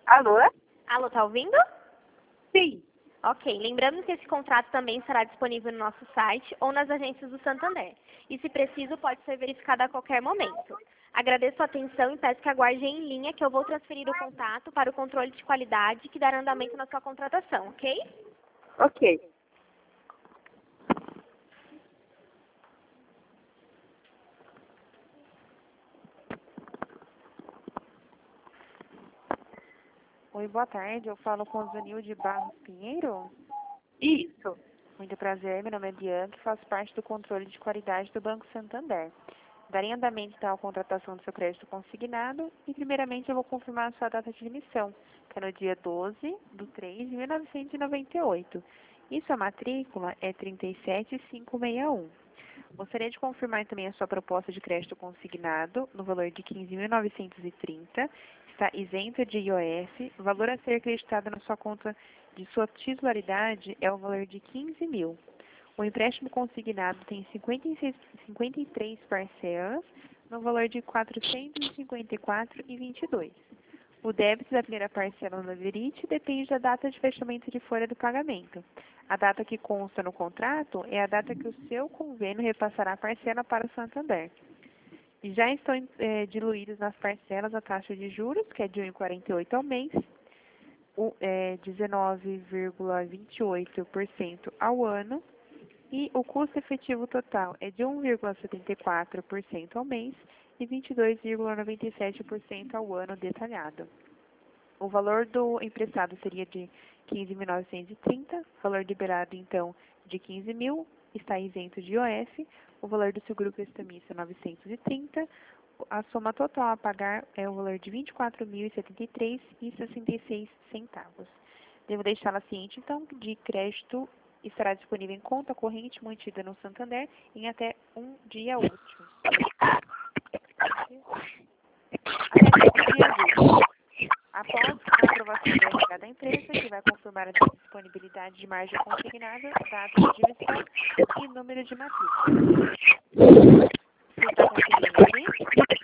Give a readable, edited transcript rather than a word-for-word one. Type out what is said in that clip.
Alô? Alô, tá ouvindo? Sim. Ok, lembrando que esse contrato também estará disponível no nosso site ou nas agências do Santander. E se preciso, pode ser verificado a qualquer momento. Agradeço a atenção e peço que aguarde em linha que eu vou transferir o contato para o controle de qualidade que dará andamento na sua contratação, ok? Ok. Oi, boa tarde. Eu falo com o Zunil de Barros Pinheiro. Isso. Muito prazer, meu nome é Bianca e faço parte do controle de qualidade do Banco Santander. Darei andamento então à contratação do seu crédito consignado e, primeiramente, eu vou confirmar a sua data de emissão, que é no dia 12/3/1998. E sua matrícula é 37561. Gostaria de confirmar também a sua proposta de crédito consignado no valor de 15.930. Está isento de IOF. O valor a ser acreditado na sua conta de sua titularidade é o valor de 15.000. O empréstimo consignado tem 53 parcelas no valor de 454,22. O débito da primeira parcela no Verite depende da data de fechamento de folha do pagamento. A data que consta no contrato é a data que o seu convênio repassará a parcela para o Santander. E já estão diluídos nas parcelas a taxa de juros, que é de 1,48 ao mês, 19,28% ao ano, e o custo efetivo total é de 1,74% ao mês e 22,97% ao ano detalhado. O valor do emprestado seria de 15.930, valor liberado, então, de 15.000, está isento de IOF, o valor do seguro prestamista 930, a soma total a pagar é o valor de 24.073,66 centavos. Devo deixá-la ciente, então, de crédito estará disponível em conta corrente mantida no Santander em até um dia útil. Até 5 dias úteis. Após a aprovação do RH da empresa, que vai confirmar a disponibilidade de margem consignada, data de emissão e número de matrícula. Você está conseguindo ouvir?